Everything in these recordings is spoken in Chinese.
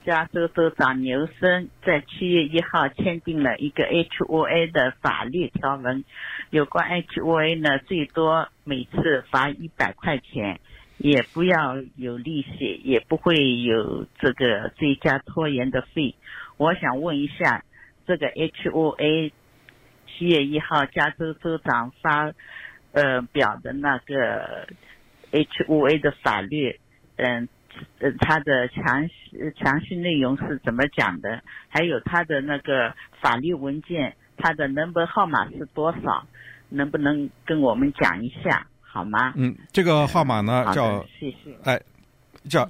加州州长纽森在7月1号签订了一个 HOA 的法律条文，有关 HOA 呢，最多每次罚100块钱，也不要有利息，也不会有这个追加拖延的费。我想问一下，这个 HOA 7月1号加州州长发表的那个 HOA 的法律，它的详细内容是怎么讲的？还有它的那个法律文件，它的 number 号码是多少？能不能跟我们讲一下，好吗？ 这个号码呢叫谢谢。 叫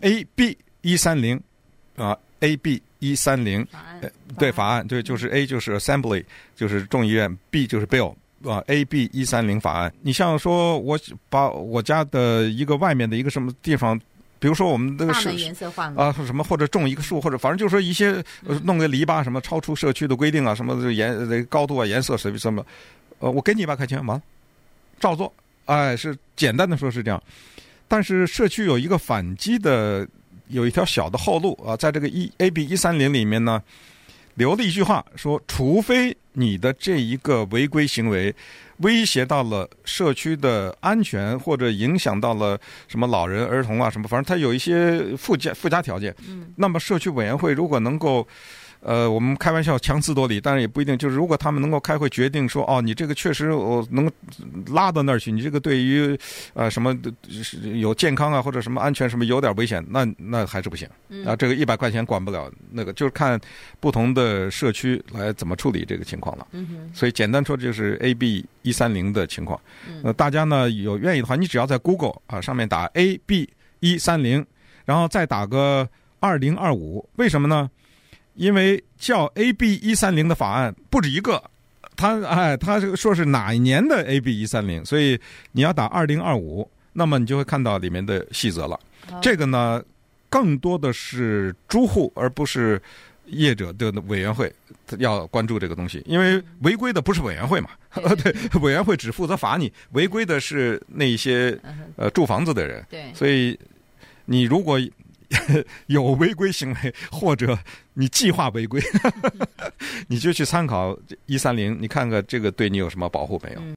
AB130AB130，对，法案，对，就是 A 就是 Assembly， 就是众议院 ，B 就是 Bill。AB130法案。你像说我把我家的一个外面的一个什么地方，比如说我们这个是颜色换了什么，或者种一个树，或者反正就是说一些弄个篱笆什么超出社区的规定啊，什么高度啊、颜色什么，我给你100块钱，完了，照做。是简单的说是这样，但是社区有一个反击的，有一条小的后路啊，在这个AB130里面呢，留了一句话说，除非你的这一个违规行为威胁到了社区的安全，或者影响到了什么老人、儿童啊什么，反正它有一些附加条件。那么社区委员会如果能够我们开玩笑强词夺理，但是也不一定，就是如果他们能够开会决定说，你这个确实我能拉到那儿去，你这个对于什么有健康啊或者什么安全什么有点危险，那还是不行这个100块钱管不了，那个就是看不同的社区来怎么处理这个情况了。所以简单说就是 AB130的情况。大家呢有愿意的话，你只要在 Google 上面打 AB130，然后再打个2025，为什么呢？因为叫 AB130的法案不止一个，他说是哪一年的 AB130，所以你要打2025，那么你就会看到里面的细则了。这个呢，更多的是住户而不是业者的委员会要关注这个东西，因为违规的不是委员会嘛，对，委员会只负责罚你，违规的是那些住房子的人。 对， 所以你如果有违规行为，或者你计划违规，你就去参考130，你看看这个对你有什么保护没有。